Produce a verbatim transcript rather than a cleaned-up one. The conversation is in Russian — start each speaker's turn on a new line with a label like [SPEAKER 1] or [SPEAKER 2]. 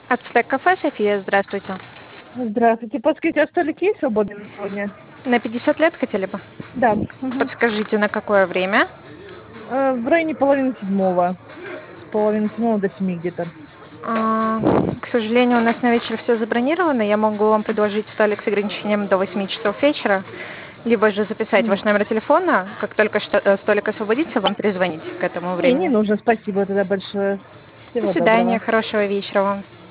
[SPEAKER 1] Ацтек кафе, София, здравствуйте.
[SPEAKER 2] Здравствуйте. Подскажите, а столик есть свободный на сегодня?
[SPEAKER 1] На пятьдесят лет хотели бы?
[SPEAKER 2] Да. Мгм.
[SPEAKER 1] Подскажите, на какое время?
[SPEAKER 2] Э, В районе половины седьмого. С половины седьмого до семи где-то.
[SPEAKER 1] А, К сожалению, у нас на вечер все забронировано. Я могу вам предложить столик с ограничением до восьми часов вечера, либо же записать
[SPEAKER 2] М.
[SPEAKER 1] ваш номер телефона. Как только что- э, столик освободится, вам перезвонить к этому
[SPEAKER 2] Не, не
[SPEAKER 1] времени.
[SPEAKER 2] нужно. Спасибо тогда большое.
[SPEAKER 1] До
[SPEAKER 2] Всего
[SPEAKER 1] свидания,
[SPEAKER 2] доброго.
[SPEAKER 1] хорошего вечера вам.